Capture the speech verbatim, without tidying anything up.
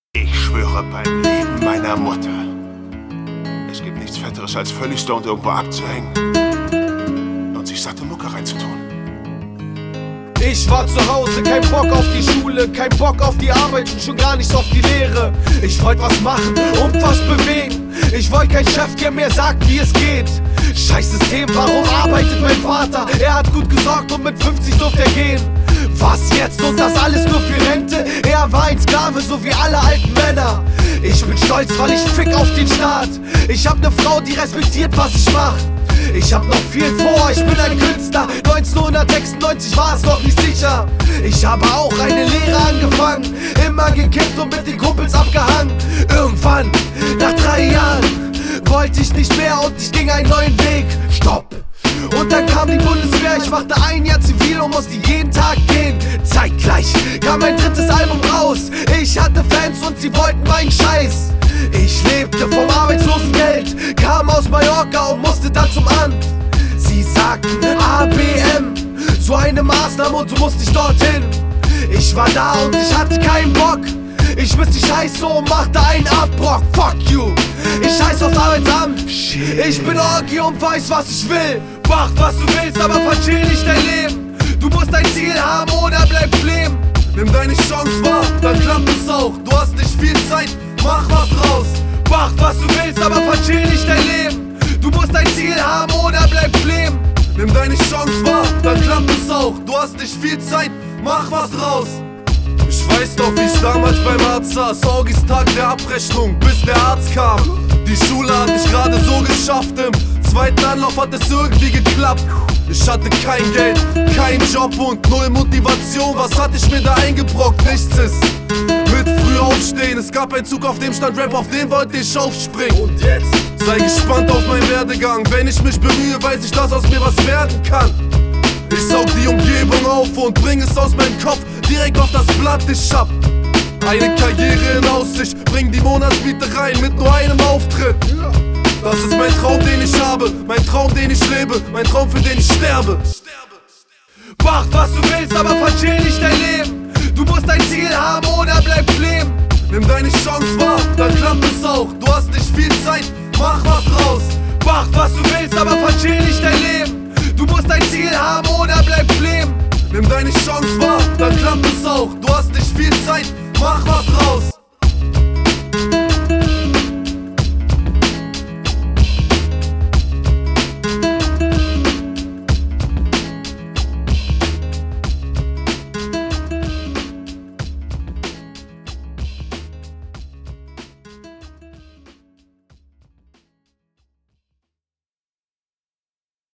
Ich schwöre beim Leben meiner Mutter. Es gibt nichts Fetteres, als völlig stoned irgendwo abzuhängen und sich satte Mucke reinzutun. Ich war zu Hause, kein Bock auf die Schule, kein Bock auf die Arbeit und schon gar nicht auf die Lehre. Ich wollte was machen und was bewegen. Ich wollte keinen Chef, der mir sagt, wie es geht. Scheiß System, warum arbeitet mein Vater? Er hat gut gesorgt und mit fünfzig durfte er gehen. Was jetzt und das alles nur für Rente? Er war ein Sklave, so wie alle alten Männer. Ich bin stolz, weil ich fick auf den Staat. Ich hab ne Frau, die respektiert, was ich mach. Ich hab noch viel vor, ich bin ein Künstler. neunzehnhundertsechsundneunzig war es noch nicht sicher. Ich habe auch eine Lehre angefangen, immer gekifft und mit den Kumpels abgehangen. Irgendwann, nach drei Jahren, wollte ich nicht mehr und ich ging einen neuen Weg. Stopp! Und dann kam die Bundeswehr, ich machte ein Jahr zivil und musste jeden Tag gehen. Zeitgleich kam mein drittes Album raus. Ich hatte Fans und sie wollten meinen Scheiß. Ich lebte vom Arbeitslosengeld, kam aus Mallorca und musste dann zum Amt. Sie sagten A B M, so eine Maßnahme und so musste ich dorthin. Ich war da und ich hatte keinen Bock. Ich schmiss die Scheiße und machte einen Abbrock. Fuck you, ich scheiß aufs Arbeitsamt. Ich bin Orgi und weiß, was ich will. Mach, was du willst, aber verchill nicht dein Leben. Du musst ein Ziel haben oder bleib leben. Nimm deine Chance wahr, dann klappt es auch. Du hast nicht viel Zeit, mach was raus. Mach, was du willst, aber verchill nicht dein Leben. Du musst ein Ziel haben oder bleib leben. Nimm deine Chance wahr, dann klappt es auch. Du hast nicht viel Zeit, mach was raus. Ich weiß doch, wie ich damals beim Arzt saß. Augis Tag der Abrechnung, bis der Arzt kam. Die Schule hatte ich gerade so geschafft. Im zweiten Anlauf hat es irgendwie geklappt. Ich hatte kein Geld, kein Job und null Motivation. Was hatte ich mir da eingebrockt? Nichts ist mit früh aufstehen. Es gab einen Zug, auf dem stand Rap, auf den wollte ich aufspringen. Und jetzt? Sei gespannt auf meinen Werdegang. Wenn ich mich bemühe, weiß ich, dass aus mir was werden kann. Ich saug die Umgebung auf und bring es aus meinem Kopf direkt auf das Blatt. Ich hab eine Karriere in Aussicht, bring die Monatsmiete rein mit nur einem Auftritt. Das ist mein Traum, den ich habe, mein Traum, den ich lebe, mein Traum, für den ich sterbe. Mach, was du willst, aber verchill nicht dein Leben. Du musst ein Ziel haben oder bleib leben. Nimm deine Chance wahr, dann klappt es auch. Du hast nicht viel Zeit, mach was raus. Mach, was du willst, aber verchill nicht dein Leben. Du musst ein Ziel haben oder bleib leben. Nimm deine Chance wahr, dann klappt es auch. Du hast nicht viel Zeit, mach was raus.